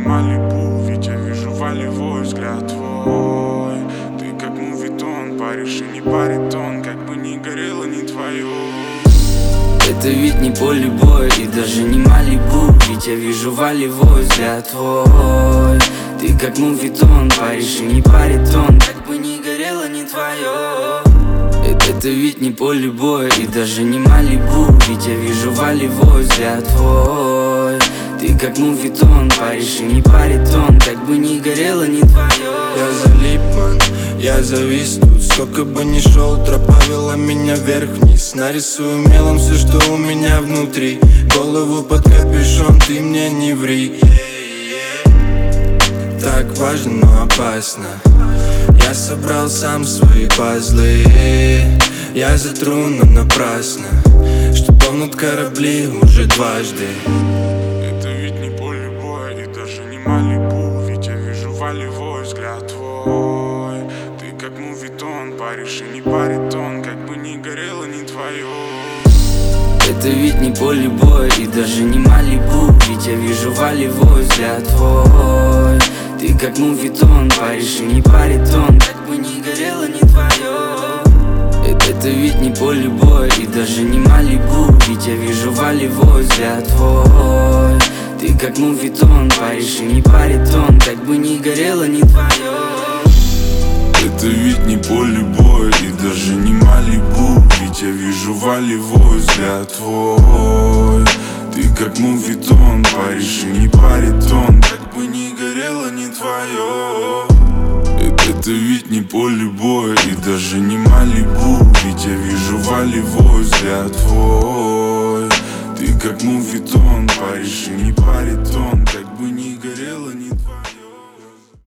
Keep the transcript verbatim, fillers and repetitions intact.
Малибу, ведь я вижу волевой взгляд твой. Ты как мувитон, паришь и не баритон, как бы ни горело не твое. Это ведь не поле боя и даже не Малибу, ведь я вижу волевой взгляд твой. Ты как мувитон, паришь и не баритон, как бы ни горело не твое. Это, это ведь не поле боя и даже не Малибу, ведь я вижу волевой взгляд твой. Ты как мувитон, паришь и не баритон, как бы ни горело не твое. Я залип, ман, я завис тут. Сколько бы ни шел, тропа вела меня вверх-вниз. Нарисую мелом все, что у меня внутри. Голову под капюшон, ты мне не ври. Так важно, но опасно. Я собрал сам свои пазлы. Я затру, но напрасно, что тонут корабли уже дважды. Это ведь не поле боя и даже не Малибу, ведь я вижу волевой взгляд твой. Ты как мувитон, паришь и не баритон, как бы ни горело не твое. Это ведь не поле боя и даже не Малибу, ведь я вижу волевой взгляд твой. Ты как мувитон, паришь и не баритон, как бы ни горело не твое. Это, это ведь не поле боя и даже не Малибу, ведь я вижу волевой взгляд твой. Ты как мувитон, паришь и не баритон, как бы ни горело не твое. Это ведь не поле боя и даже не Малибу, ведь я вижу волевой взгляд твой. Ты как мувитон, паришь и не баритон, как бы ни горело не твое. Это, это ведь не поле боя и даже не Малибу, ведь я вижу волевой взгляд твой. Ты как мувитон, паришь